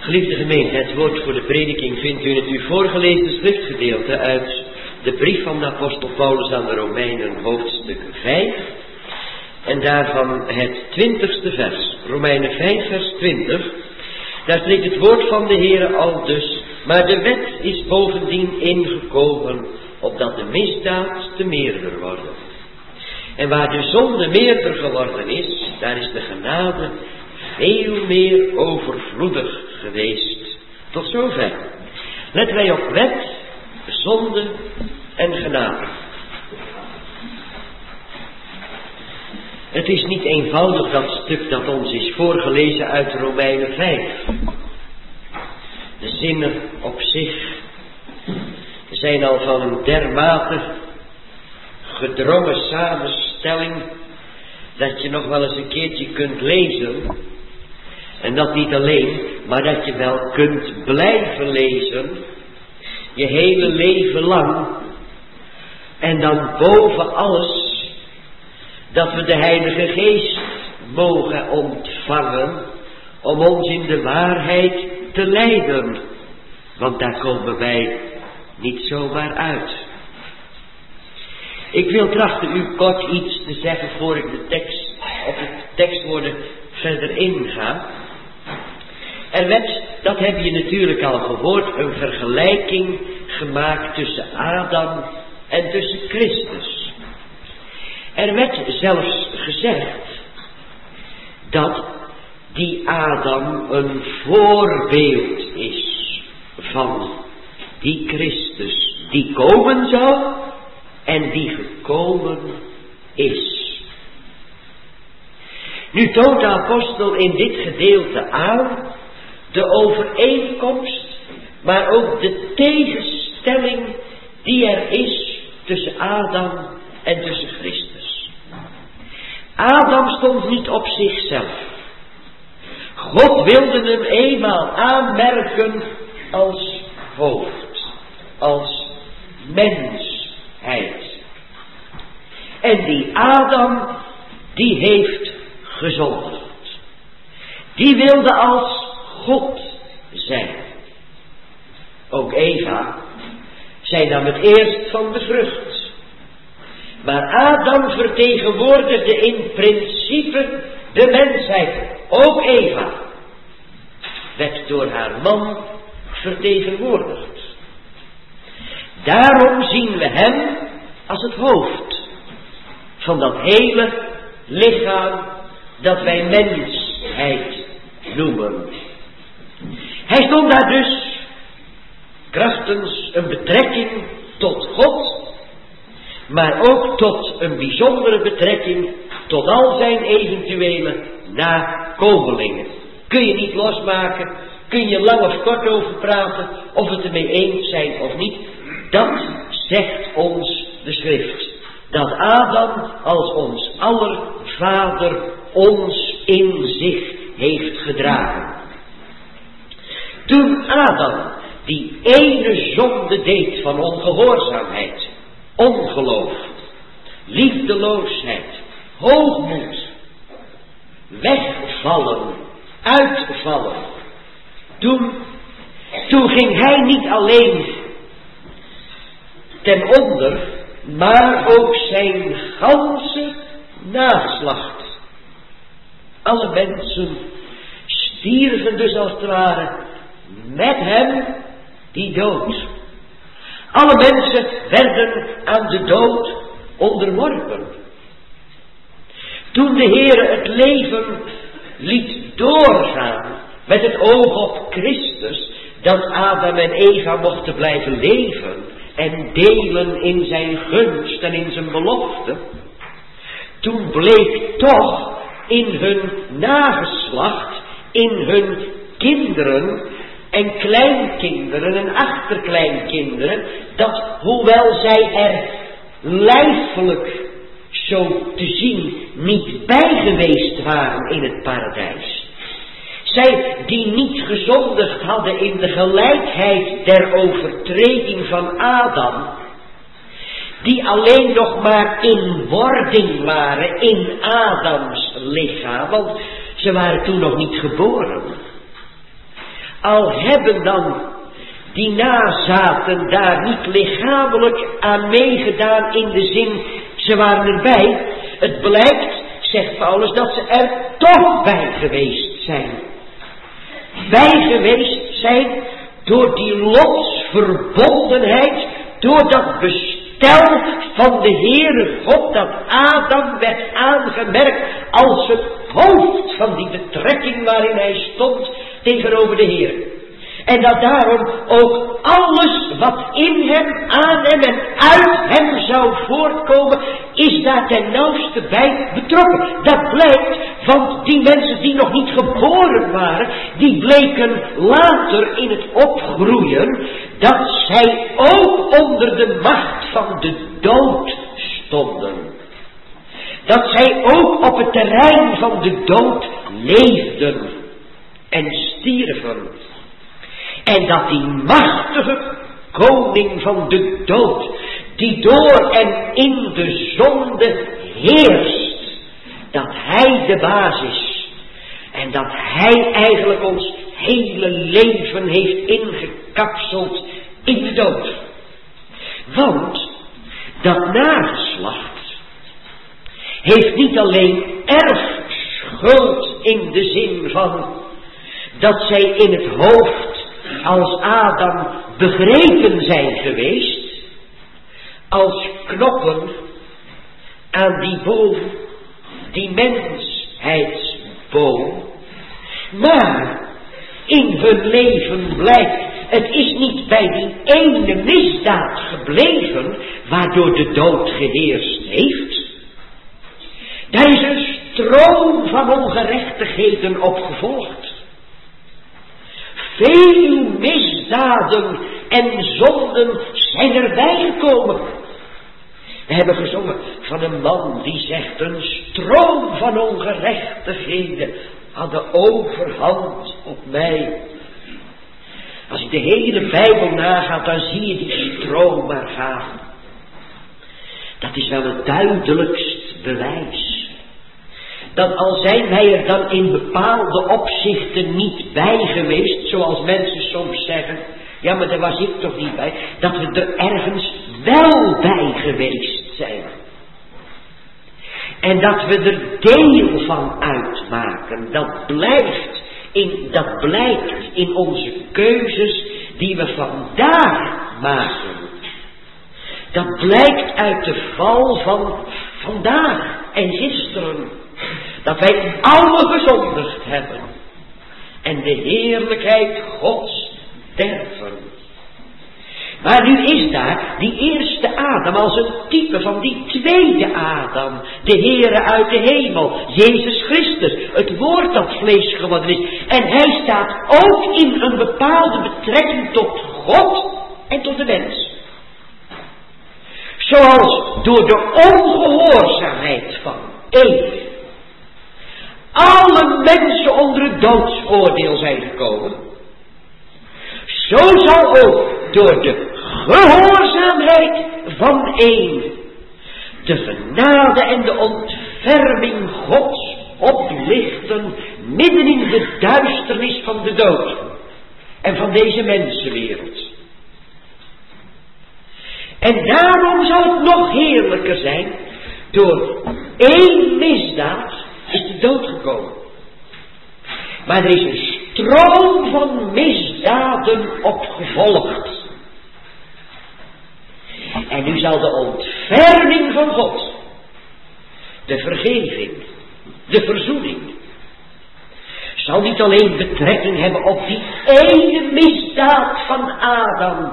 Geliefde gemeente, het woord voor de prediking vindt u in het u voorgelezen schriftgedeelte uit de brief van de apostel Paulus aan de Romeinen, hoofdstuk 5. En daarvan het 20ste vers, Romeinen 5 vers 20. Daar spreekt het woord van de Heere al dus, maar de wet is bovendien ingekomen, opdat de misdaad te meerder worden. En waar de zonde meerder geworden is, daar is de genade veel meer overvloedig geweest. Tot zover. Letten wij op wet, zonde en genade. Het is niet eenvoudig dat stuk dat ons is voorgelezen uit Romeinen 5. De zinnen op zich zijn al van een dermate gedrongen samenstelling dat je nog wel eens een keertje kunt lezen. En dat niet alleen, maar dat je wel kunt blijven lezen, je hele leven lang. En dan boven alles, dat we de Heilige Geest mogen ontvangen, om ons in de waarheid te leiden. Want daar komen wij niet zomaar uit. Ik wil trachten u kort iets te zeggen voor ik op de tekstwoorden verder inga. Er werd, dat heb je natuurlijk al gehoord, een vergelijking gemaakt tussen Adam en tussen Christus. Er werd zelfs gezegd dat die Adam een voorbeeld is van die Christus die komen zou en die gekomen is. Nu toont de apostel in dit gedeelte aan de overeenkomst, maar ook de tegenstelling die er is tussen Adam en tussen Christus. Adam stond niet op zichzelf. God wilde hem eenmaal aanmerken als hoofd, als mensheid. En die Adam, die heeft gezondigd. Die wilde als God zijn. Ook Eva, zij nam het eerst van de vrucht. Maar Adam vertegenwoordigde in principe de mensheid. Ook Eva werd door haar man vertegenwoordigd. Daarom zien we hem als het hoofd van dat hele lichaam dat wij mensheid noemen. Hij stond daar dus krachtens een betrekking tot God, maar ook tot een bijzondere betrekking tot al zijn eventuele nakomelingen. Kun je niet losmaken, kun je lang of kort over praten, of het ermee eens zijn of niet. Dat zegt ons de schrift. Dat Adam als ons aller vader ons in zich heeft gedragen. Toen Adam die ene zonde deed van ongehoorzaamheid, ongeloof, liefdeloosheid, hoogmoed, wegvallen, uitvallen. Toen ging hij niet alleen ten onder, maar ook zijn ganse nageslacht. Alle mensen stierven dus als het ware met hem die dood. Alle mensen werden aan de dood onderworpen. Toen de Heere het leven liet doorgaan met het oog op Christus, dat Adam en Eva mochten blijven leven en delen in zijn gunst en in zijn belofte, toen bleek toch in hun nageslacht, in hun kinderen en kleinkinderen en achterkleinkinderen, dat hoewel zij er lijfelijk zo te zien niet bij geweest waren in het paradijs, zij die niet gezondigd hadden in de gelijkheid der overtreding van Adam, die alleen nog maar in wording waren in Adams lichaam, want ze waren toen nog niet geboren. al hebben dan die nazaten daar niet lichamelijk aan meegedaan in de zin, ze waren erbij. Het blijkt, zegt Paulus, dat ze er toch bij geweest zijn. Bij geweest zijn door die lotsverbondenheid, door dat bestel van de Heere God, dat Adam werd aangemerkt als het hoofd van die betrekking waarin hij stond tegenover de Heere. En dat daarom ook alles wat in hem, aan hem en uit hem zou voortkomen, is daar ten nauwste bij betrokken. Dat blijkt, want die mensen die nog niet geboren waren, die bleken later in het opgroeien, dat zij ook onder de macht van de dood stonden. Dat zij ook op het terrein van de dood leefden en stierven. En dat die machtige koning van de dood, die door en in de zonde heerst, dat hij de baas is. En dat hij eigenlijk ons hele leven heeft ingekapseld in de dood. Want dat nageslacht heeft niet alleen erfschuld in de zin van dat zij in het hoofd als Adam begrepen zijn geweest, als knoppen aan die boom, die mensheidsboom, maar in hun leven blijkt, het is niet bij die ene misdaad gebleven, waardoor de dood geheerst heeft. Daar is een stroom van ongerechtigheden op gevolgd. Veel misdaden en zonden zijn erbij gekomen. We hebben gezongen van een man die zegt, een stroom van ongerechtigheden had de overhand op mij. Als je de hele Bijbel nagaat, dan zie je die stroom maar gaan. Dat is wel het duidelijkst bewijs. Dat al zijn wij er dan in bepaalde opzichten niet bij geweest, zoals mensen soms zeggen, ja maar daar was ik toch niet bij, dat we er ergens wel bij geweest zijn. En dat we er deel van uitmaken, dat blijkt in onze keuzes die we vandaag maken. Dat blijkt uit de val van vandaag en gisteren. Dat wij alle gezondigd hebben. En de heerlijkheid Gods derven. Maar nu is daar die eerste Adam als een type van die tweede Adam. De Heere uit de hemel. Jezus Christus. Het woord dat vlees geworden is. En hij staat ook in een bepaalde betrekking tot God en tot de mens. Zoals door de ongehoorzaamheid van Eve alle mensen onder het doodsoordeel zijn gekomen. Zo zal ook door de gehoorzaamheid van één de genade en de ontferming Gods oplichten midden in de duisternis van de dood en van deze mensenwereld. En daarom zal het nog heerlijker zijn, door één misdaad is de dood gekomen. Maar er is een stroom van misdaden opgevolgd. En nu zal de ontferming van God, de vergeving, de verzoening, zal niet alleen betrekking hebben op die ene misdaad van Adam,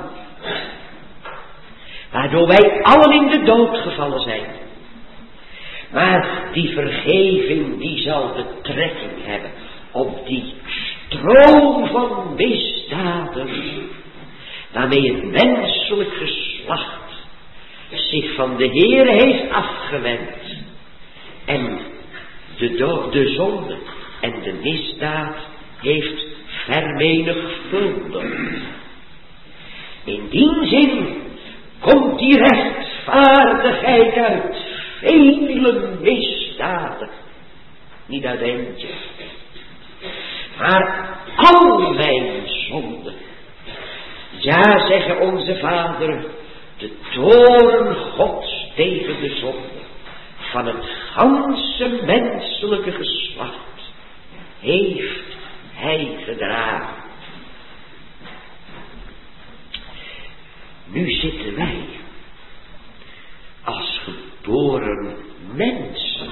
waardoor wij allen in de dood gevallen zijn. Maar die vergeving die zal betrekking hebben op die stroom van misdaden, waarmee het menselijk geslacht zich van de Heere heeft afgewend en de zonde en de misdaad heeft vermenigvuldigd. In die zin komt die rechtvaardigheid uit vele misdaden, niet uit eentje, maar al mijn zonde. Ja, zeggen onze vaderen, de toorn Gods tegen de zonde van het ganse menselijke geslacht heeft hij gedragen. Nu zitten wij als geboren mensen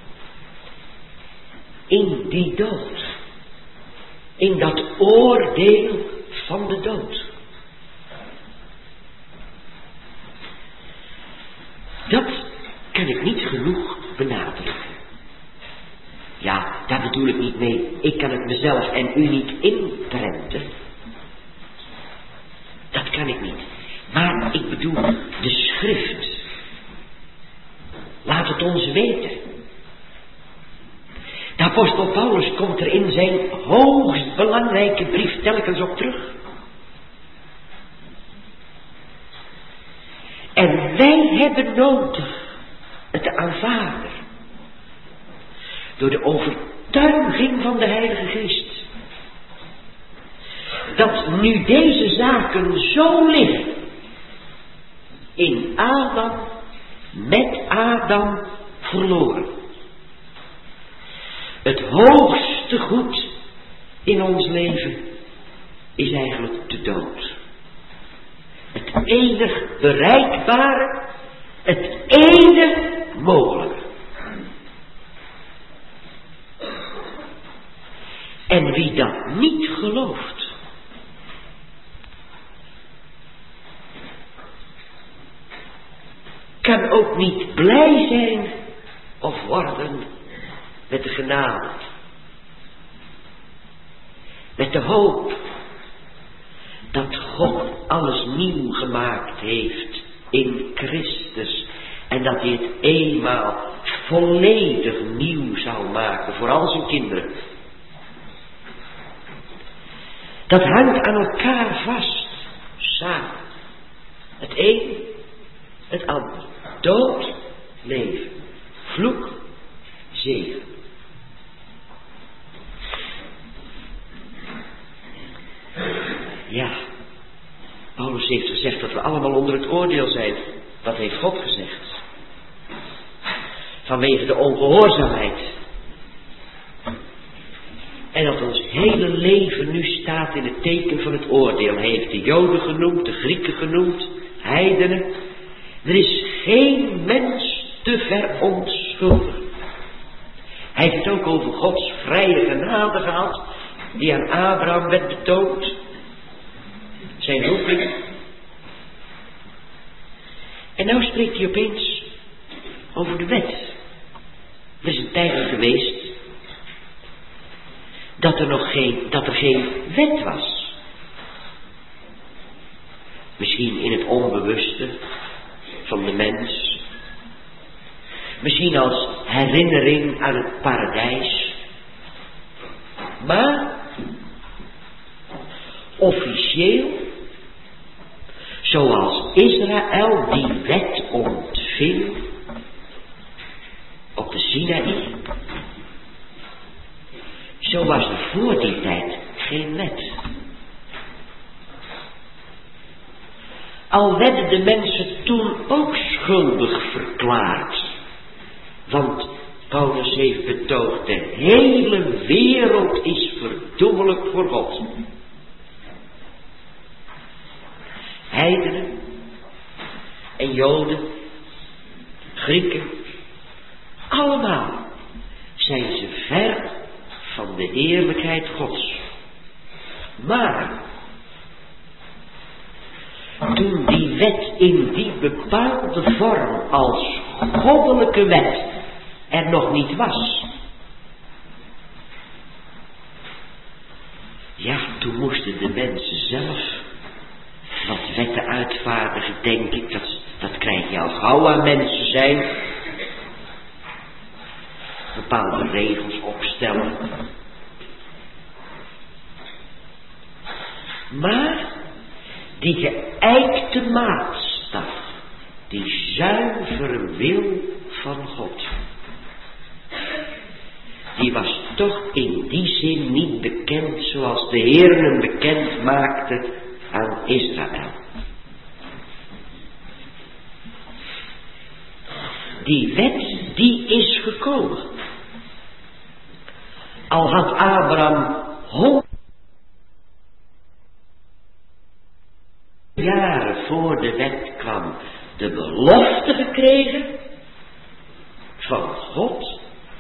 in die dood, in dat oordeel van de dood. Dat kan ik niet genoeg benadrukken. Ja, daar bedoel ik niet mee. Ik kan het mezelf en u niet inprenten. Dat kan ik niet. Maar ik bedoel de schrift. Laat het ons weten. De apostel Paulus komt er in zijn hoogst belangrijke brief telkens op terug. En wij hebben nodig het te aanvaarden. Door de overtuiging van de Heilige Geest. Dat nu deze zaken zo liggen. In Adam, met Adam verloren. Het hoogste goed in ons leven is eigenlijk de dood. Het enig bereikbare, het enig mogelijke. En wie dat niet gelooft, kan ook niet blij zijn of worden met de genade. Met de hoop dat God alles nieuw gemaakt heeft in Christus. En dat hij het eenmaal volledig nieuw zou maken voor al zijn kinderen. Dat hangt aan elkaar vast. Samen. Het een, het ander. Dood, leven. Vloek, zegen. Ja, Paulus heeft gezegd dat we allemaal onder het oordeel zijn. Dat heeft God gezegd. Vanwege de ongehoorzaamheid. En dat ons hele leven nu staat in het teken van het oordeel. Hij heeft de Joden genoemd, de Grieken genoemd, heidenen. Er is geen mens te verontschuldigen. Hij heeft het ook over Gods vrije genade gehad, die aan Abraham werd betoond. Zijn roeping. En nou spreekt hij opeens over de wet. Er is een tijd geweest dat er geen wet was. Misschien in het onbewuste van de mens. Misschien als herinnering aan het paradijs. Maar officieel, zoals Israël die wet ontving op de Sinaï, zo was er voor die tijd geen wet. Al werden de mensen toen ook schuldig verklaard. Want Paulus heeft betoogd, de hele wereld is verdoemelijk voor God. Heidenen en Joden, Grieken, allemaal zijn ze ver van de heerlijkheid Gods. Maar toen die wet in die bepaalde vorm als goddelijke wet er nog niet was, ja, toen moesten de mensen zelf wat wetten uitvaardigen, denk ik. Dat krijg je al gauw aan mensen zijn. Bepaalde regels opstellen. Maar die geëikte maatstaf, die zuivere wil van God, die was toch in die zin niet bekend zoals de Heer hem bekend maakte aan Israël. Die wet, die is gekomen. Al had Abraham 100 jaren voor de wet kwam de belofte gekregen van God.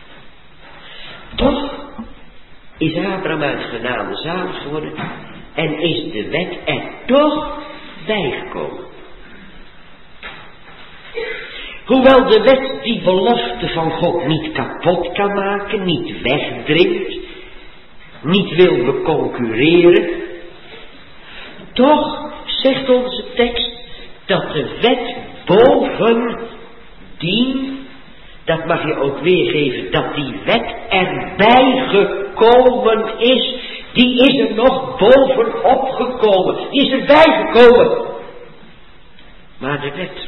Toch is Abraham uit genade zalig geworden en is de wet er toch bijgekomen. Hoewel de wet die belofte van God niet kapot kan maken, niet wegdringt, niet wil beconcurreren, toch zegt onze tekst dat de wet bovendien, dat mag je ook weergeven, dat die wet erbij gekomen is, die is er nog bovenop gekomen, die is erbij gekomen. Maar de wet,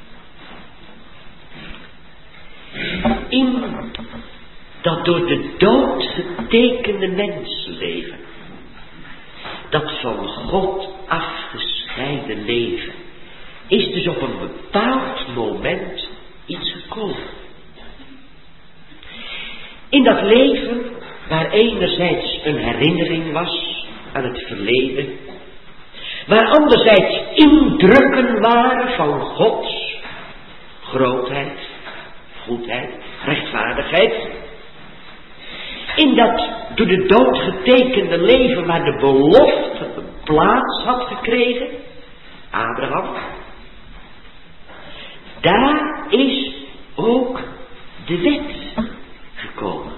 in dat door de dood getekende mensenleven, dat van God afgescheiden leven, is dus op een bepaald moment iets gekomen. In dat leven, waar enerzijds een herinnering was aan het verleden, waar anderzijds indrukken waren van Gods grootheid, goedheid, rechtvaardigheid. In dat door de dood getekende leven waar de belofte plaats had gekregen, Abraham, daar is ook de wet gekomen.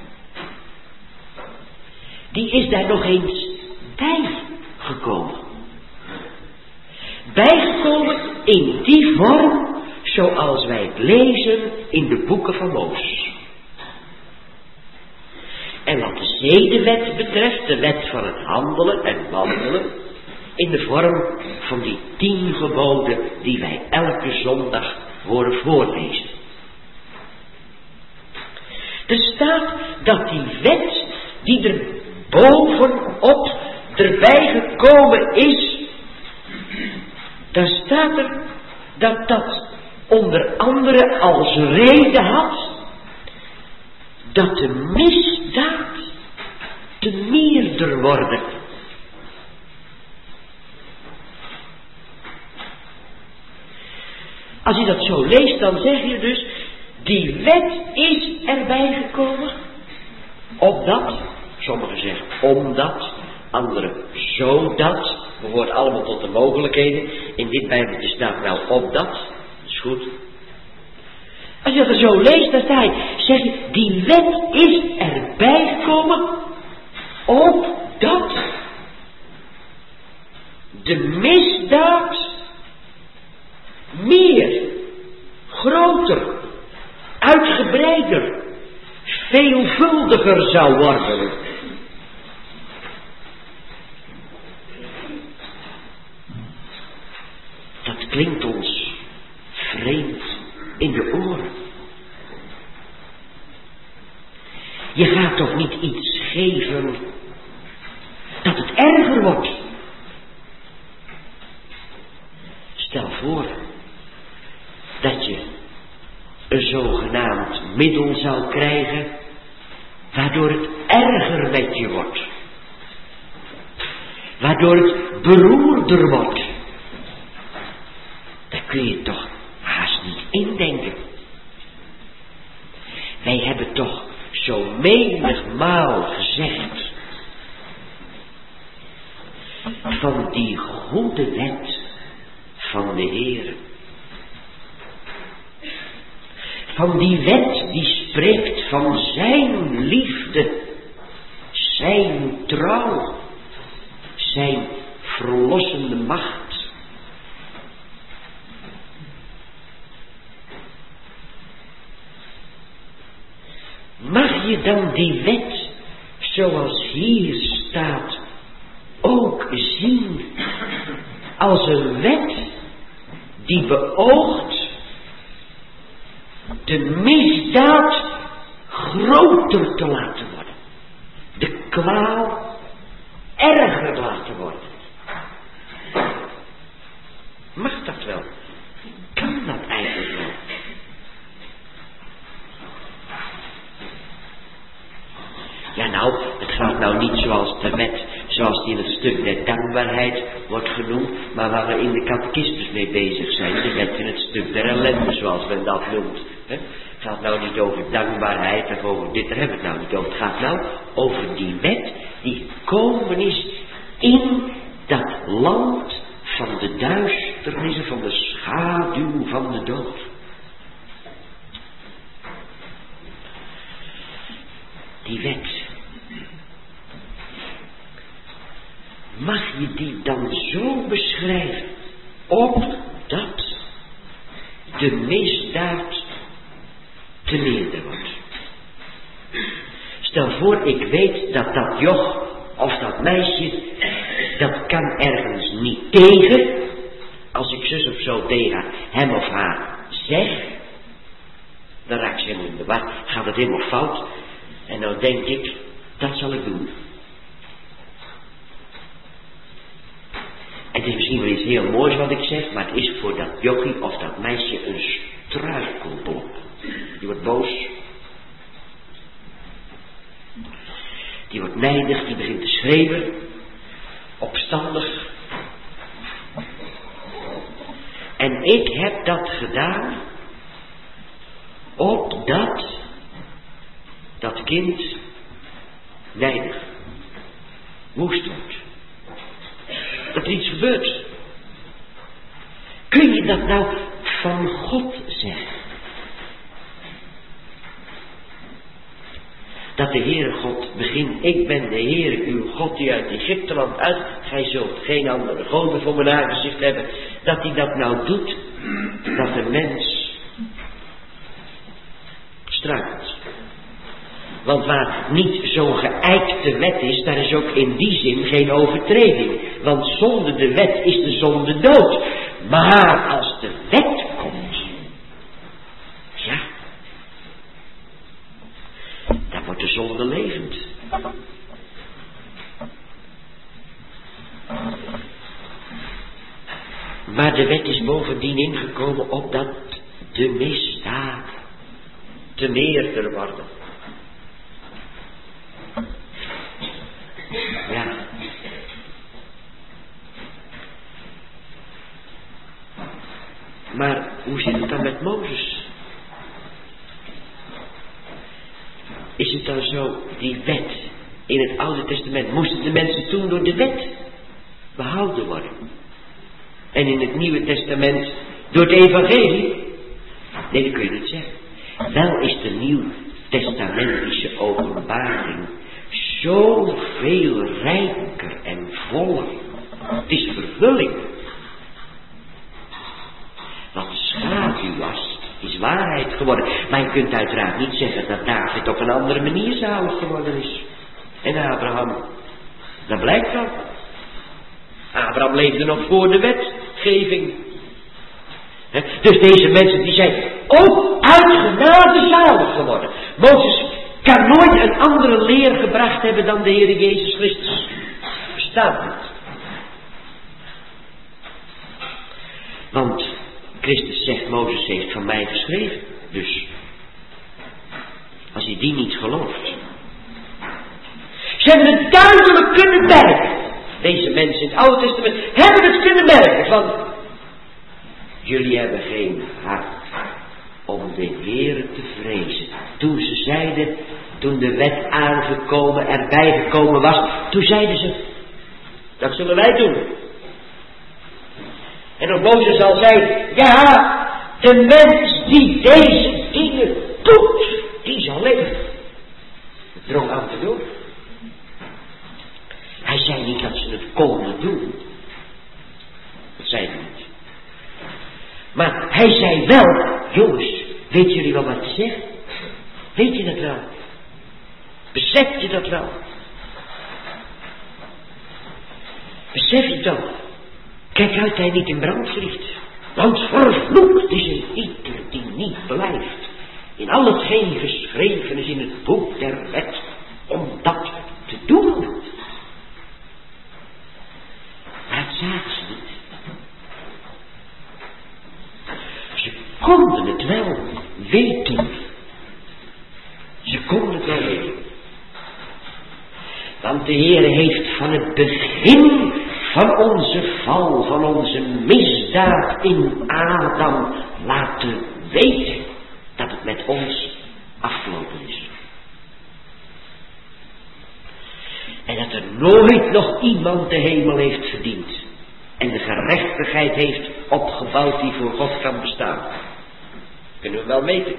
Die is daar nog eens bijgekomen. Bijgekomen in die vorm zoals wij het lezen in de boeken van Mozes. En wat de zedenwet betreft, de wet van het handelen en wandelen, in de vorm van die 10 geboden die wij elke zondag horen voorlezen. Er staat dat die wet die er bovenop erbij gekomen is, daar staat er dat dat onder andere als reden had dat de misdaad te meerder worden. Als je dat zo leest, dan zeg je dus, die wet is erbij gekomen, opdat, sommigen zeggen omdat, anderen zodat, behoort allemaal tot de mogelijkheden. In dit Bijbeltje staat wel opdat, dat is goed. Als je dat zo leest, dan sta je, zeg je, die wet is erbij gekomen, opdat de misdaad meer, groter, uitgebreider, veelvuldiger zou worden. Dat klinkt ons vreemd in de oren. Je gaat toch niet iets geven dat het erger wordt. Stel voor dat je een zogenaamd middel zou krijgen waardoor het erger met je wordt. Waardoor het beroerder wordt. Daar kun je toch haast niet indenken. Wij hebben toch zo menigmaal gezegd van die goede wet van de Heer. Van die wet die spreekt van zijn liefde, zijn trouw, zijn verlossende macht. Mag je dan die wet, zoals hier staat, ook zien als een wet die beoogt de misdaad groter te laten worden? kwaal erger laten worden. Mag dat wel? Kan dat eigenlijk wel? Ja nou, het gaat nou niet zoals de wet, zoals die in het stuk der dankbaarheid wordt genoemd, maar waar we in de catechismus mee bezig zijn, de wet in het stuk der ellende, zoals men dat noemt. Het gaat nou niet over dankbaarheid of over dit, daar hebben we het nou niet over. Het gaat nou over die wet die gekomen is in dat land van de duisternissen, van de schaduw van de dood. Die wet. Mag je die dan zo beschrijven, opdat de misdaad te meerder wordt? Stel voor, ik weet dat dat joch of dat meisje, dat kan ergens niet tegen, als ik zus of zo tegen hem of haar zeg, dan raak ik ze helemaal in de war, gaat het helemaal fout, en dan denk ik, dat zal ik doen. Het is misschien wel iets heel moois wat ik zeg, maar het is voor dat jochie of dat meisje een struikelblok. Die wordt boos. Die wordt nijdig, die begint te schreeuwen. Opstandig. En ik heb dat gedaan, opdat dat kind nijdig, woest wordt. Dat er iets gebeurt. Kun je dat nou van God zeggen? Dat de Heere God begint, ik ben de Heere uw God die uit Egypteland uit, gij zult geen andere goden voor mijn aangezicht hebben, dat hij dat nou doet, dat de mens struikelt. Want waar niet zo'n geëikte wet is, daar is ook in die zin geen overtreding. Want zonder de wet is de zonde dood. Maar als de wet komt, ja, dan wordt de zonde levend. Maar de wet is bovendien ingekomen opdat de misdaad te meerder worden. Ja. Maar hoe zit het dan met Mozes? Is het dan zo, die wet in het Oude Testament, moesten de mensen toen door de wet behouden worden? En in het Nieuwe Testament door het evangelie? Nee, dat kun je niet zeggen. Wel is de Nieuw-testamentische openbaring zoveel rijker en voller. Het is vervulling. Wat schaduw was, is waarheid geworden. Maar je kunt uiteraard niet zeggen dat David op een andere manier zalig geworden is. En Abraham. Dat blijkt wel. Abraham leefde nog voor de wetgeving. Dus deze mensen die zijn ook uit genade zalig geworden. Mozes kan nooit een andere leer gebracht hebben dan de Heer Jezus Christus. Bestaat niet. Want Christus zegt, Mozes heeft van mij geschreven. Dus, als je die niet gelooft. Ze hebben het duidelijk kunnen merken. Deze mensen in het Oude Testament hebben het kunnen merken van, jullie hebben geen hart om de Heer te vrezen. Toen ze zeiden, toen de wet aangekomen, erbij gekomen was, toen zeiden ze, dat zullen wij doen. En op Mozes al zei, ja, de mens die deze dingen doet, die zal leven. Het drong aan te doen. Hij zei niet dat ze het konden doen. Dat zei hij niet. Maar hij zei wel, jongens, weet jullie wel wat te zeggen? Weet je dat wel? Besef je dat wel? Besef je dat? Kijk uit dat hij niet in brand vliegt. Want vervloekt is een ieder die niet blijft in al hetgeen geschreven is in het boek der wet, omdat te doen. Maar dat zagen ze niet. Ze konden het wel weten. Ze konden het wel weten. Want de Heer heeft van het begin van onze val, van onze misdaad in Adam laten weten dat het met ons afgelopen is. En dat er nooit nog iemand de hemel heeft verdiend en de gerechtigheid heeft opgebouwd die voor God kan bestaan. Kunnen we wel meten.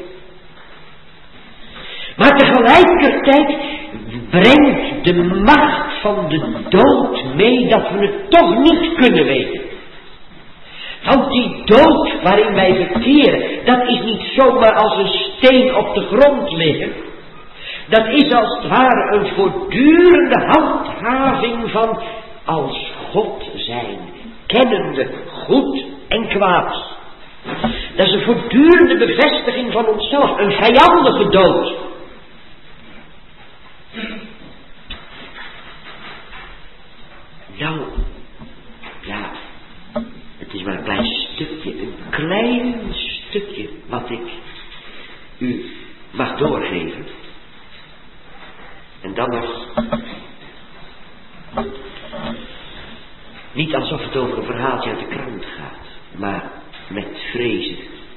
Maar tegelijkertijd brengt de macht van de dood mee dat we het toch niet kunnen weten. Want die dood waarin wij verkeren, dat is niet zomaar als een steen op de grond liggen. Dat is als het ware een voortdurende handhaving van als God zijn, kennende goed en kwaad. Dat is een voortdurende bevestiging van onszelf, een vijandige dood. Nou, ja, het is maar een klein stukje wat ik u mag doorgeven. En dan nog, niet alsof het over een verhaaltje uit de krant gaat, maar met vrezen.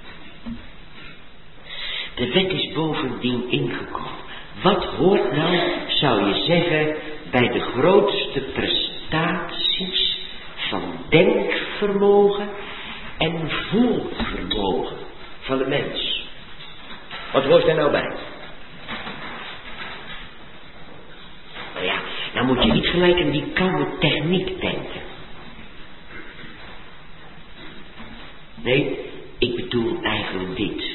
De wet is bovendien ingekomen. Wat hoort nou, zou je zeggen, bij de grootste prestaties van denkvermogen en voelvermogen van de mens? Wat hoort er nou bij? Nou ja, nou moet je niet gelijk aan die koude techniek denken. Nee, ik bedoel eigenlijk dit.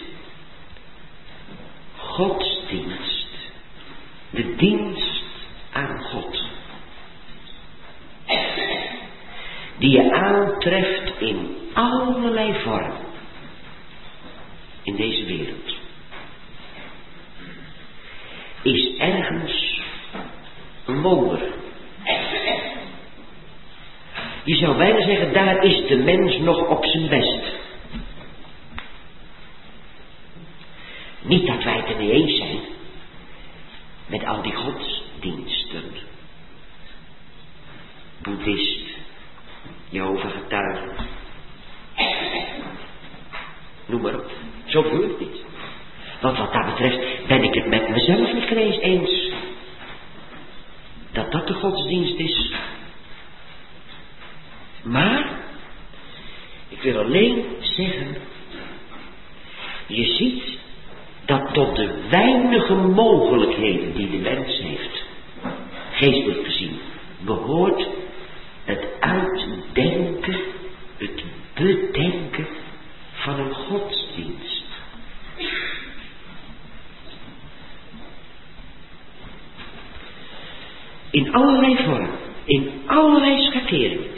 Godsdienst. De dienst aan God. Die je aantreft in allerlei vormen. In deze wereld. Is ergens een wonder. Je zou bijna zeggen, daar is de mens nog op zijn best. Niet dat wij het er niet eens zijn met al die godsdiensten. Boeddhist, Jehovah-getuige. Noem maar op. Zo bedoel ik niet. Want wat dat betreft ben ik het met mezelf niet eens dat dat de godsdienst is. Maar ik wil alleen zeggen, je ziet dat tot de weinige mogelijkheden die de mens heeft, geestelijk gezien, behoort het uitdenken, het bedenken van een godsdienst. In allerlei vormen, in allerlei schakeringen.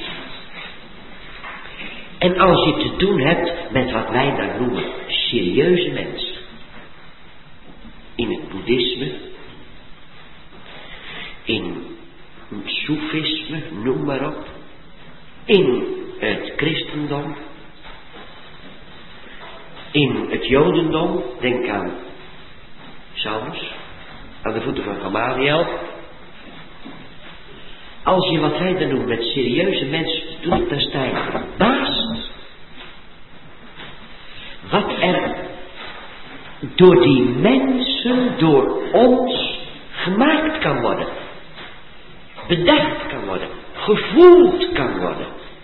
En als je te doen hebt met wat wij daar noemen serieuze mensen. In het boeddhisme, in het soefisme, noem maar op. In het christendom. In het jodendom, denk aan Saulus, aan de voeten van Gamaliel. Als je wat wij dan doen met serieuze mensen doet, dan sta je verbaasd wat er door die mensen, door ons gemaakt kan worden, bedacht kan worden, gevoeld kan worden.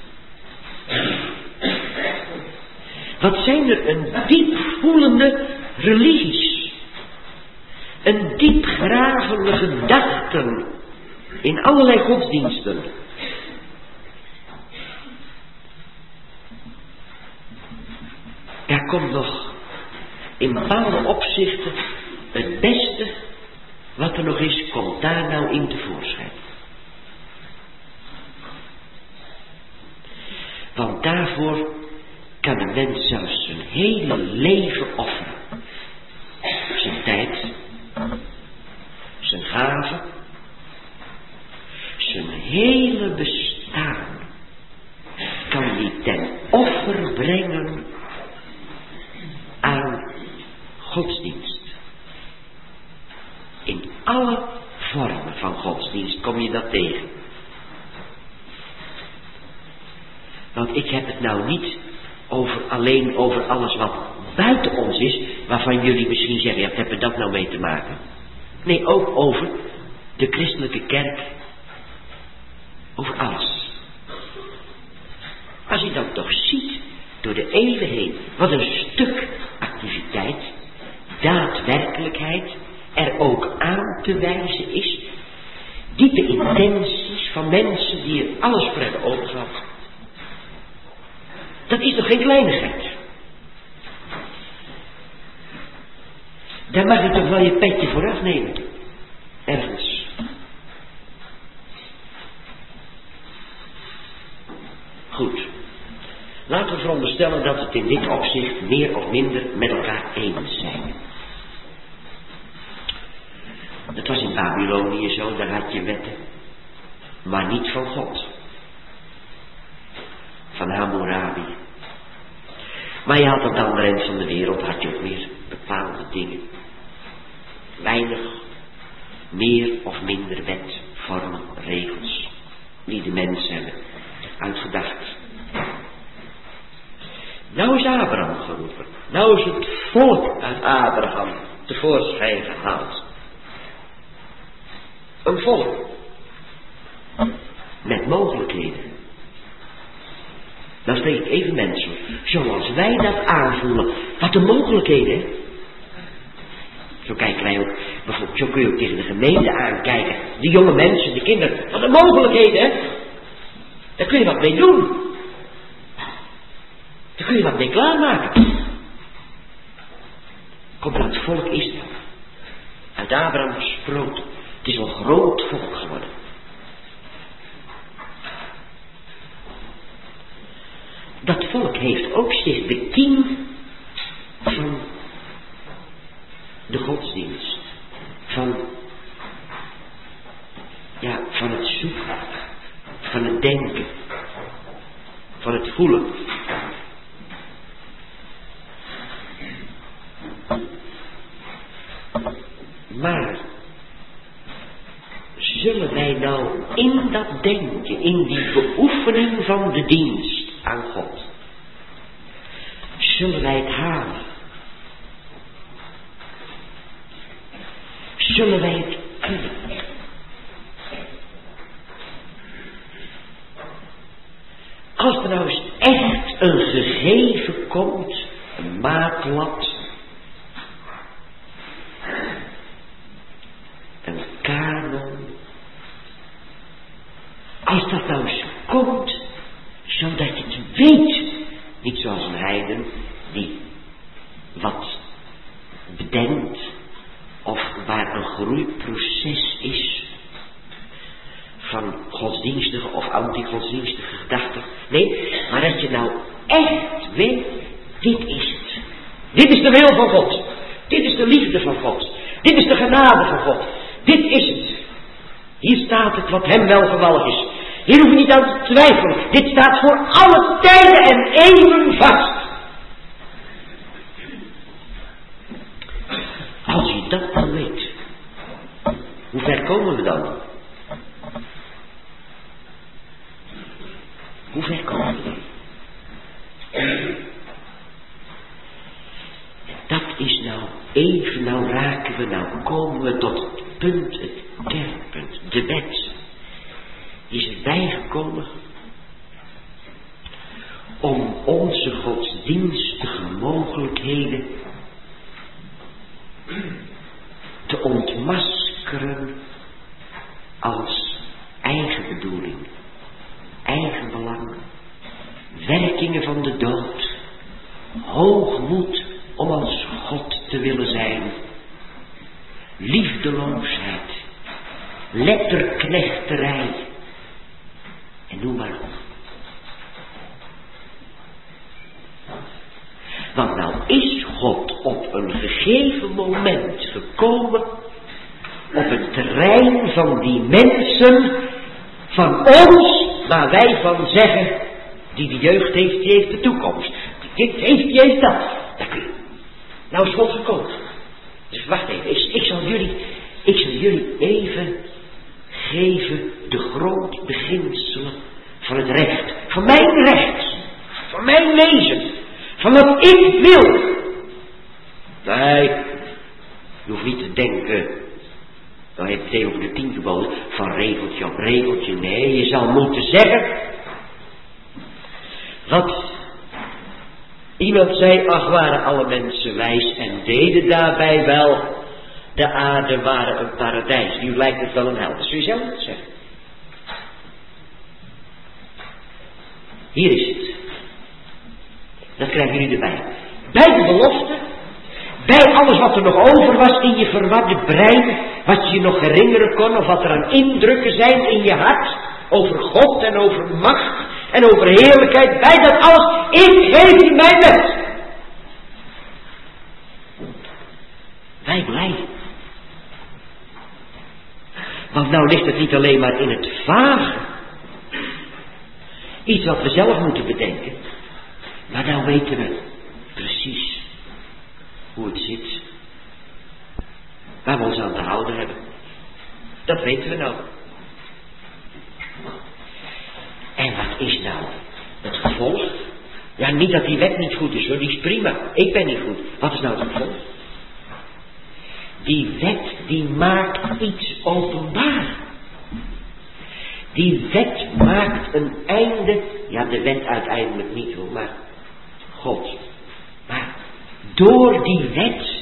Wat zijn er een diepvoelende religies, een diepgravende gedachten in allerlei godsdiensten. Daar komt nog in bepaalde opzichten het beste wat er nog is, komt daar nou in tevoorschijn. Want daarvoor kan een mens zelfs zijn hele leven offeren. Zijn tijd, zijn gaven, brengen aan godsdienst. In alle vormen van godsdienst kom je dat tegen. Want ik heb het nou niet alleen over alles wat buiten ons is, waarvan jullie misschien zeggen, ja, wat hebben dat nou mee te maken? Nee, ook over de christelijke kerk. Over alles. Als je dan toch ziet, door de eeuwen heen, wat een stuk activiteit, daadwerkelijkheid, er ook aan te wijzen is, diepe intenties van mensen die er alles voor hebben opengehad. Dat is toch geen kleinigheid? Daar mag je toch wel je petje voor afnemen. Ergens. Goed. Laten we veronderstellen dat we het in dit opzicht meer of minder met elkaar eens zijn. Dat was in Babylonië zo, daar had je wetten. Maar niet van God. Van Hammurabi. Maar je had aan de andere eind van de wereld, had je ook weer bepaalde dingen. Weinig, meer of minder wet, vormen, regels. Die de mensen hebben uitgedacht. Nou is Abraham geroepen. Nou is het volk uit Abraham tevoorschijn gehaald. Een volk. Met mogelijkheden. Nou spreek ik even menselijk. Zoals wij dat aanvoelen. Wat de mogelijkheden. Zo kijken wij ook. Bijvoorbeeld, zo kun je ook tegen de gemeente aankijken. Die jonge mensen, de kinderen. Wat de mogelijkheden. Daar kun je wat mee doen. Daar kun je wat mee klaarmaken. Komt uit het volk Israël. Uit Abraham gesproten. Het is een groot volk geworden. Dat volk heeft ook zich de kiem van de godsdienst. Van het zoeken. Van het denken. Van het voelen. Maar zullen wij nou in dat denken, in die beoefening van de dienst aan God, zullen wij het halen? Zullen wij het kunnen? Als er nou eens echt een gegeven komt, een maatlat, een kanon, als dat nou eens komt, zodat je het weet, niet zoals een heiden die wat bedenkt of waar een groeiproces is van godsdienstige of anti-godsdienstige gedachten. Nee, maar dat je nou echt weet, dit is het. Dit is de wil van God. Dit is de liefde van God. Dit is de genade van God. Dit is het. Hier staat het wat hem welgevallig is. Hier hoef je niet aan te twijfelen. Dit staat voor alle tijden en eeuwen vast. Als je dat dan weet, hoe ver komen we dan? Hoe ver komen we dan? Dat is nou even, nou raken we, nou komen we tot het punt, het kernpunt, de wet. Is erbij gekomen om onze godsdienstige mogelijkheden te ontmaskeren als eigen bedoeling, eigen belang, werkingen van de dood, hoogmoed om als God te willen zijn, liefdeloosheid, letterknechterij en noem maar op. Want nou is God op een gegeven moment gekomen op het terrein van die mensen van ons, waar wij van zeggen, die de jeugd heeft, die heeft de toekomst. Heeft jij dat? Dank u. Nou is God gekomen. Dus wacht even. Ik zal jullie even geven de grondbeginselen van het recht. Van mijn recht. Van mijn lezen. Van wat ik wil. Nee, je hoeft niet te denken. Dan heb je het over de 10 geboden. Van regeltje op regeltje. Nee, je zal moeten zeggen. Wat iemand zei, ach, waren alle mensen wijs en deden daarbij wel. De aarde waren een paradijs. Nu lijkt het wel een hel. Dat zul je zelf moeten zeggen. Hier is het. Dat krijgen jullie erbij. Bij de belofte. Bij alles wat er nog over was in je verwarde brein. Wat je nog herinneren kon. Of wat er aan indrukken zijn in je hart. Over God en over macht. En over heerlijkheid. Bij dat alles. Ik geef je mijn wet. Wij blij. Want nou ligt het niet alleen maar in het vage. Iets wat we zelf moeten bedenken. Maar nou weten we precies hoe het zit. Waar we ons aan te houden hebben. Dat weten we nou. En wat is nou het gevolg? Ja, niet dat die wet niet goed is hoor, die is prima. Ik ben niet goed. Wat is nou het gevolg? Die wet die maakt iets openbaar. Die wet maakt een einde. Ja, de wet uiteindelijk niet hoor, maar God. Maar door die wet,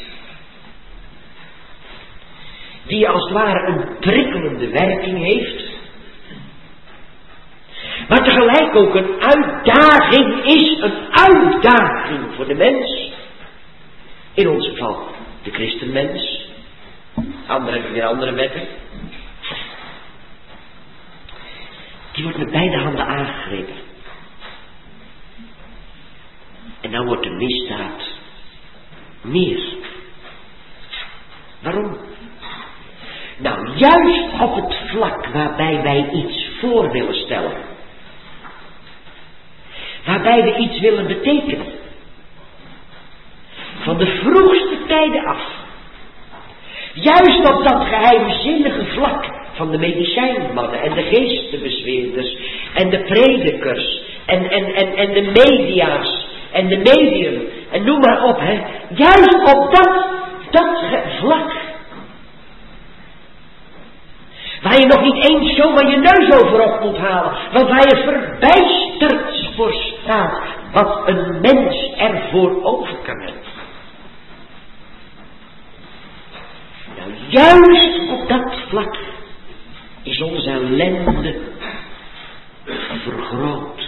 die als het ware een prikkelende werking heeft, maar tegelijk ook een uitdaging is, een uitdaging voor de mens. In ons geval de christenmens. Anderen hebben weer andere wetten. Die wordt met beide handen aangegrepen. En dan wordt de misdaad meer. Waarom? Nou, juist op het vlak waarbij wij iets voor willen stellen. Waarbij we iets willen betekenen. Van de vroegste tijden af. Juist op dat geheimzinnige vlak van de medicijnmannen en de geestenbezweerders en de predikers en de media's en de medium en noem maar op, hè. Juist op dat vlak. Waar je nog niet eens zomaar je neus over op moet halen. Want waar je verbijsterd voor staat. Wat een mens ervoor over kan hebben. Nou, juist op dat vlak is onze ellende vergroot.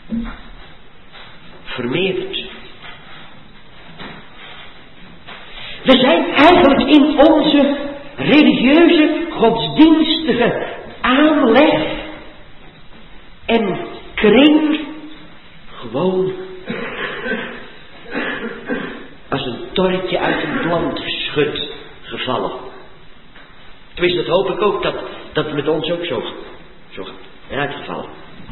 Vermeerderd. We zijn eigenlijk in onze religieuze, godsdienstige aanleg en kring gewoon als een torretje uit een plantschut gevallen. Tenminste, dat hoop ik ook dat het met ons ook zo eruit gevallen.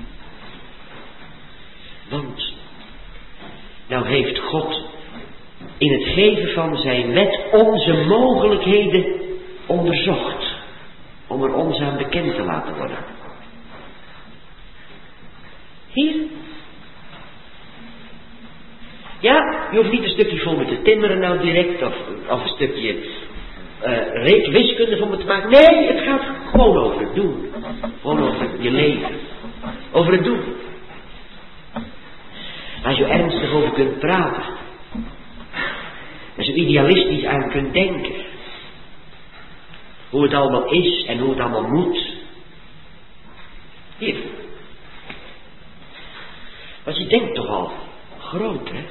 Want nou heeft God in het geven van zijn wet onze mogelijkheden onderzocht. Om er ons aan bekend te laten worden. Hier. Ja, je hoeft niet een stukje vol met te timmeren nou direct. Of een stukje wiskunde voor me te maken. Nee, het gaat gewoon over het doen. Gewoon over je leven. Over het doen. Als je er ernstig over kunt praten. En zo idealistisch aan kunt denken. Hoe het allemaal is en hoe het allemaal moet. Hier. Want je denkt toch al groot, hè?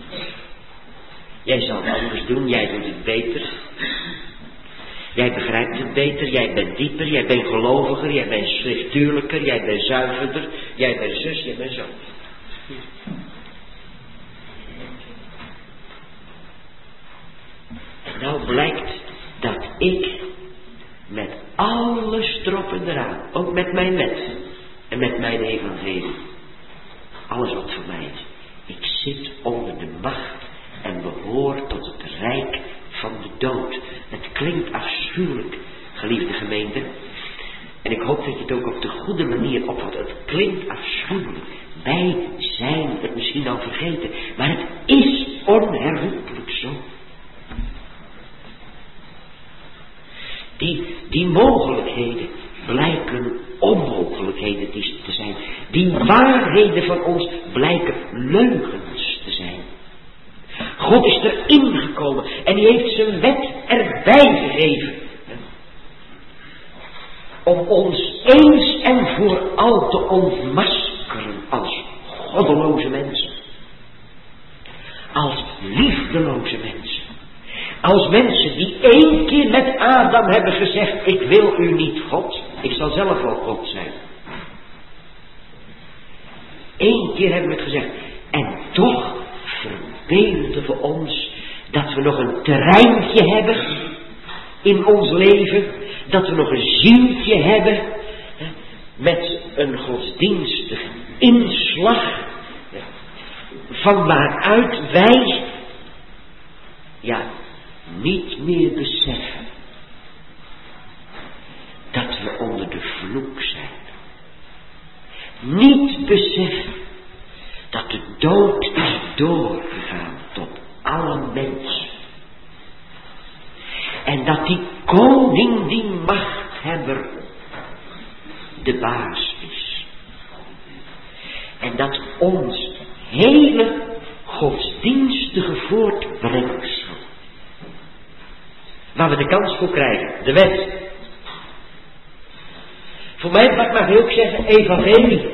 Jij zal het anders doen, jij doet het beter. Jij begrijpt het beter, jij bent dieper, jij bent geloviger, jij bent schriftuurlijker, jij bent zuiverder, jij bent zus, jij bent zo. En nou blijkt dat ik met alles erop en eraan, ook met mijn wet en met mijn evangelie, alles wat voor mij is, ik zit onder voelen. Wij zijn het misschien al vergeten, maar het is onherroepelijk zo. Die mogelijkheden blijken onmogelijkheden te zijn. Die waarheden van ons blijken leugens te zijn. God is erin gekomen en hij heeft zijn wet erbij gegeven. Om ons eens en voor al te ontmaskeren als goddeloze mensen. Als liefdeloze mensen. Als mensen die 1 keer met Adam hebben gezegd, ik wil u niet God, ik zal zelf wel God zijn. 1 keer hebben we het gezegd. En toch verbeelden we ons dat we nog een terreintje hebben in ons leven. Dat we nog een zieltje hebben met een godsdienstige inslag. Van waaruit wij niet meer beseffen dat we onder de vloek zijn. Niet beseffen dat de dood is doorgegaan tot alle mensen. En dat die koning, die machthebber, de baas is. En dat ons hele godsdienstige voortbrengsel, waar we de kans voor krijgen, de wet. Voor mij mag je ook zeggen, evangelie.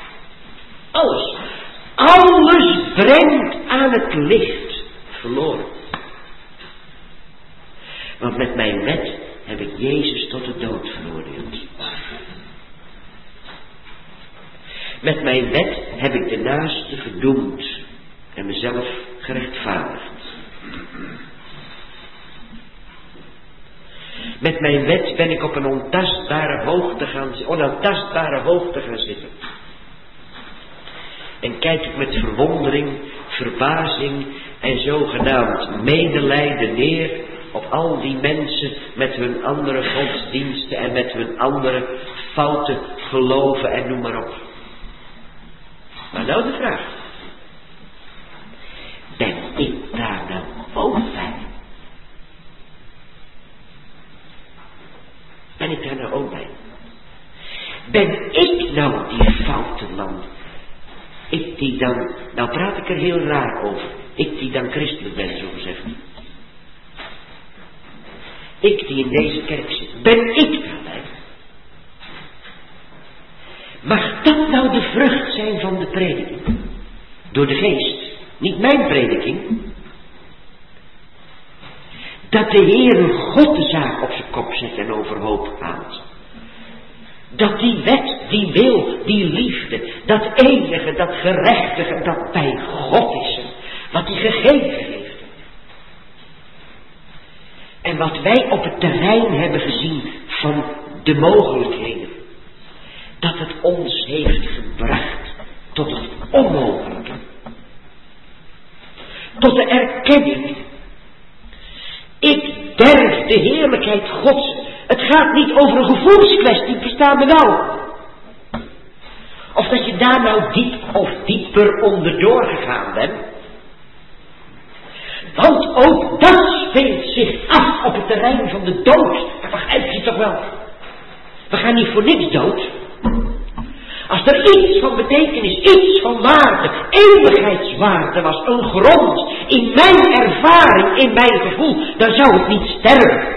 Alles brengt aan het licht verloren. Want met mijn wet heb ik Jezus tot de dood veroordeeld. Met mijn wet heb ik de naaste verdoemd en mezelf gerechtvaardigd. Met mijn wet ben ik op een onaantastbare hoogte gaan zitten. En kijk ik met verwondering, verbazing en zogenaamd medelijden neer op al die mensen met hun andere godsdiensten en met hun andere foute geloven en noem maar op. Maar nou de vraag. Ben ik daar nou ook bij? Ben ik daar nou ook bij? Ben ik nou die foute man? Ik die dan, nou praat ik er heel raar over. Ik die dan christelijk ben, zo gezegd. Ik die in deze kerk zit. Ben ik daarbij? Mag dat nou de vrucht zijn van de prediking? Door de geest. Niet mijn prediking. Dat de Heere God de zaak op zijn kop zet en overhoop haalt. Dat die wet, die wil, die liefde, dat enige, dat gerechtige, dat bij God is. Wat hij gegeven heeft. En wat wij op het terrein hebben gezien van de mogelijkheden. Dat het ons heeft gebracht tot het onmogelijke. Tot de erkenning. Ik derf de heerlijkheid Gods. Het gaat niet over een gevoelskwestie, verstaan we nou. Of dat je daar nou diep of dieper onderdoor gegaan bent. Want ook dat speelt zich af op het terrein van de dood. Dat begrijp je toch wel. We gaan niet voor niks dood. Als er iets van betekenis, iets van waarde, eeuwigheidswaarde was, een grond in mijn ervaring, in mijn gevoel, dan zou het niet sterven.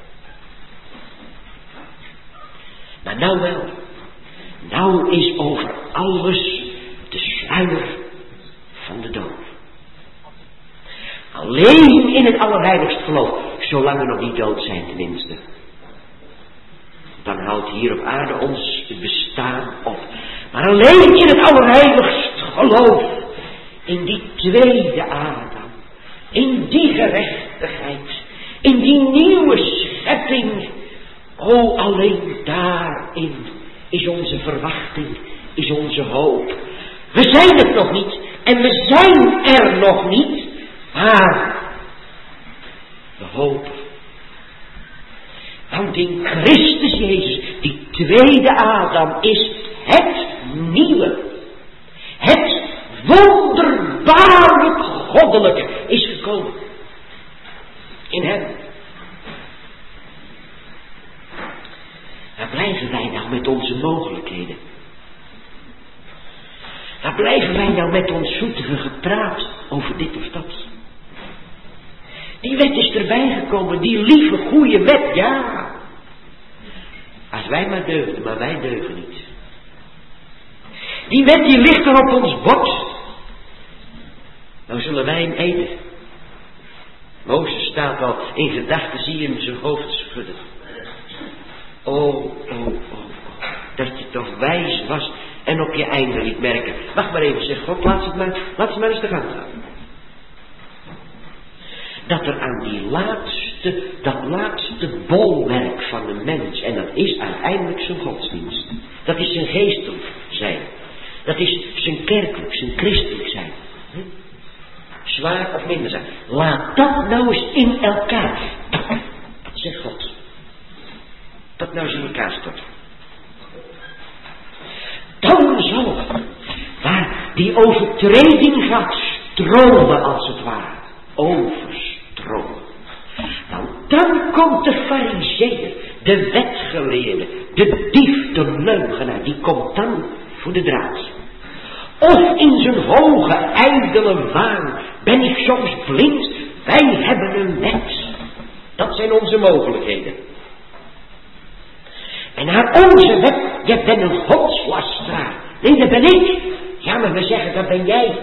Maar nou wel. Nou is over alles de sluier van de dood. Alleen in het allerheiligst geloof, zolang we nog niet dood zijn tenminste. Dan houdt hier op aarde ons het bestaan op. Maar alleen in het allerheiligst geloof, in die tweede Adam, in die gerechtigheid, in die nieuwe schepping, o alleen daarin is onze verwachting, is onze hoop. We zijn het nog niet en we zijn er nog niet, maar we hopen. Want in Christus Jezus, die tweede Adam, is het nieuwe Waar blijven wij nou met ons zoetige gepraat over dit of dat? Die wet is erbij gekomen, die lieve goede wet, ja. Als wij maar deugden, maar wij deugen niet. Die wet die ligt er op ons bord. Nou zullen wij hem eten. Mozes staat al in gedachten, zie je hem zijn hoofd schudden. Oh. Dat je toch wijs was en op je einde liet merken. Wacht maar even, zeg God, laat ze maar eens te gang gaan. Dat er aan dat laatste bolwerk van de mens, en dat is uiteindelijk zijn godsdienst. Dat is zijn geestelijk zijn. Dat is zijn kerkelijk, zijn christelijk zijn. Zwaar of minder zijn. Laat dat nou eens in elkaar. Dat zegt God. Dat nou eens in elkaar storten. Dan zal waar die overtreding gaat stromen als het ware. Overstromen. Nou, dan komt de farizeeër, de wetgeleerde, de dief, de leugenaar, die komt dan voor de draad. Of in zijn hoge, ijdele waan ben ik soms blind, wij hebben een wet. Dat zijn onze mogelijkheden. En naar onze wet, je bent een godslasteraar. Nee, dat ben ik. Ja, maar we zeggen, dat ben jij.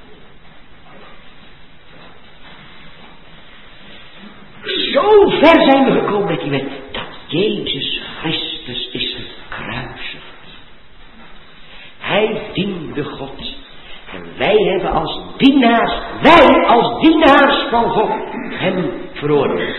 Zo ver zijn we gekomen met die wet, dat Jezus Christus is gekruisigd. Hij diende God. En wij hebben als dienaars van God hem veroordeeld.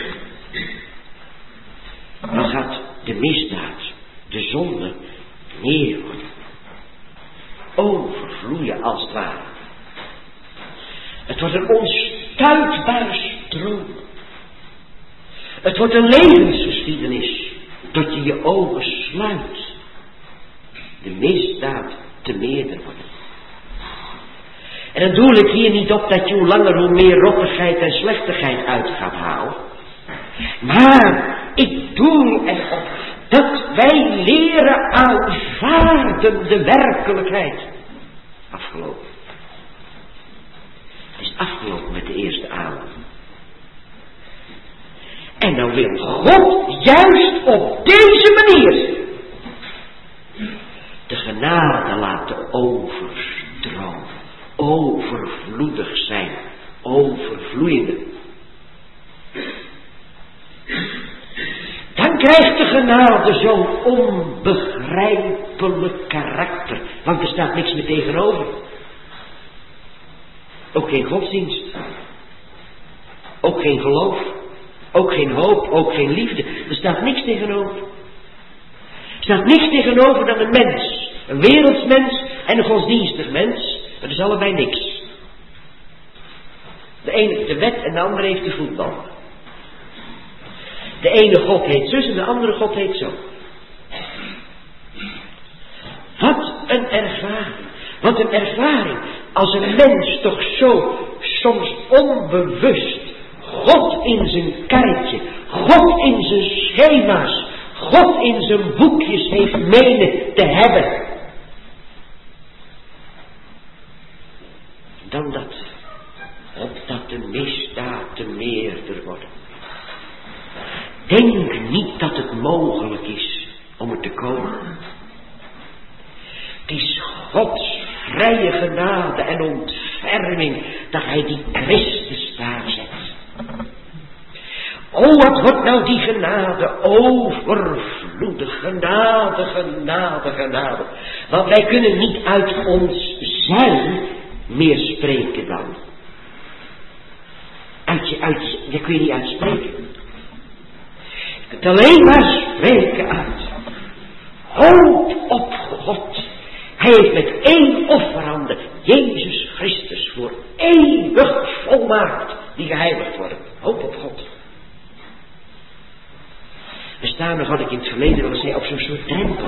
Dan gaat de misdaad, de zonde, meer worden. Overvloeien als het ware. Het wordt een onstuitbare stroom. Het wordt een levensgeschiedenis, tot je je ogen sluit. De misdaad te meerder worden. En dan doe ik hier niet op dat je hoe langer hoe meer rottigheid en slechtigheid uit gaat halen. Maar ik doe erop dat wij leren aanvaarden de werkelijkheid. Afgelopen. Het is afgelopen met de eerste adem. En dan wil God juist op deze manier de genade laten overstromen. Overvloedig zijn. Overvloeiende. Dan krijgt de genade zo'n onbegrijpelijk karakter. Want er staat niks meer tegenover. Ook geen godsdienst. Ook geen geloof. Ook geen hoop. Ook geen liefde. Er staat niks tegenover. Er staat niks tegenover dan een mens. Een wereldsmens en een godsdienstig mens. Dat is allebei niks. De ene heeft de wet en de andere heeft de voetbal. De ene God heet zus en de andere God heet zo. Wat een ervaring. Wat een ervaring. Als een mens toch zo soms onbewust God in zijn karretje, God in zijn schema's, God in zijn boekjes heeft menen te hebben. Dan dat, opdat de misdaad te meerder wordt. Denk niet dat het mogelijk is om er te komen. Het is Gods vrije genade en ontferming dat hij die Christus daar zet. O, wat wordt nou die genade overvloedig, genade, genade, genade. Want wij kunnen niet uit ons zijn meer spreken dan. Dat kun je niet uitspreken. Je kunt alleen maar spreken uit. Hoop op God. Hij heeft met één offerande Jezus Christus voor eeuwig volmaakt die geheiligd worden. Hoop op God. We staan nog, had ik in het verleden wel eens zei, op zo'n soort drempel.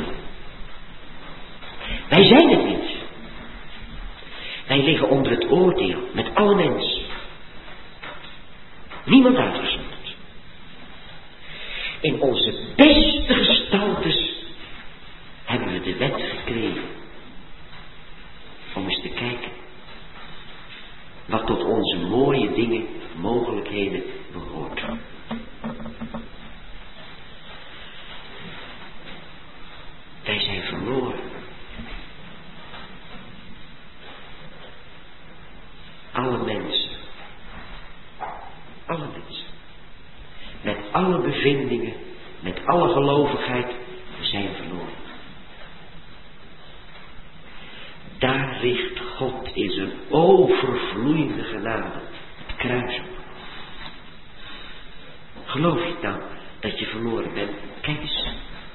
Wij zijn het niet. Wij liggen onder het oordeel met alle mensen. Niemand uitgezonderd. In onze beste gestaltes hebben we de wet gekregen. Om eens te kijken. wat tot onze mooie dingen, mogelijkheden behoort. Wij zijn verloren. Alle mensen. Alle mensen. Met alle bevindingen, met alle gelovigheid, we zijn verloren. Daar richt God in zijn overvloeiende genade het kruis op. Geloof je nou dat je verloren bent? Kijk eens.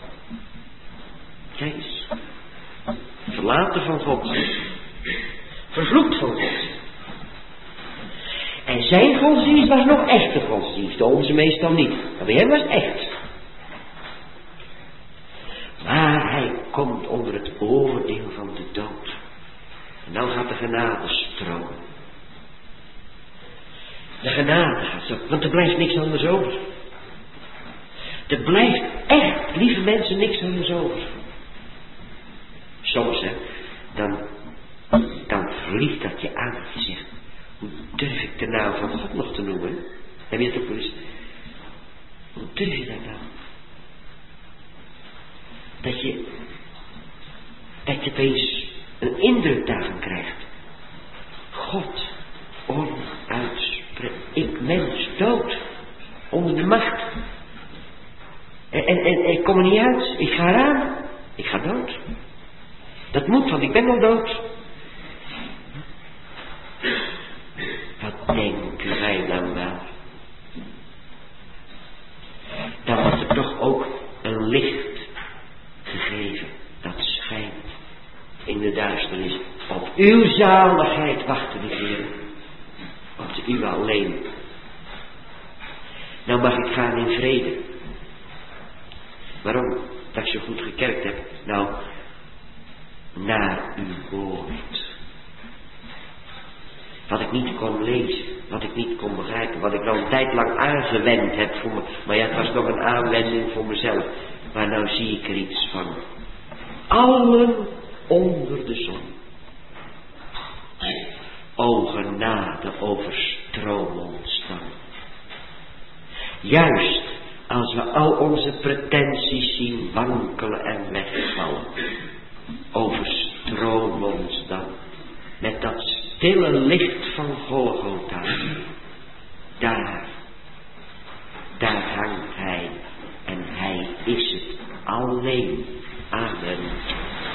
Kijk eens. Verlaten van God. Vervloekt van God. En zijn godsdienst was nog echte godsdienst. De onze meestal niet. Maar bij hem was het echt. Maar hij komt onder het oordeel van de dood. En dan gaat de genade stromen. De genade gaat zo. Want er blijft niks anders over. Er blijft echt, lieve mensen, niks anders over. Soms, dan verliest dat je aan. Dat je zegt, hoe durf ik de naam van God nog te noemen? Heb je het ook wel eens? Hoe durf je dat nou? Dat je opeens een indruk daarvan krijgt. God, onuitspreekbaar. Ik mens dood. Onder de macht. En ik kom er niet uit. Ik ga eraan. Ik ga dood. Dat moet, want ik ben al dood. Wat denken wij dan wel? Dan wordt er toch ook een licht gegeven. Dat schijnt in de duisternis. Op uw zaligheid wachten de Heer. Op de uw alleen. Nou mag ik gaan in vrede. Waarom? Dat ik zo goed gekerkt heb. Nou, naar uw woord. Wat ik niet kon lezen, wat ik niet kon begrijpen, wat ik nou een tijd lang aangewend heb voor me. Maar ja, het was nog een aanwending voor mezelf. Maar nou zie ik er iets van. Allen onder de zon. O genade overstroom ons dan. Juist als we al onze pretenties zien wankelen en wegvallen. Overstroom ons dan. Met dat stille licht van Golgotha. Daar hangt hij. En hij is het alleen.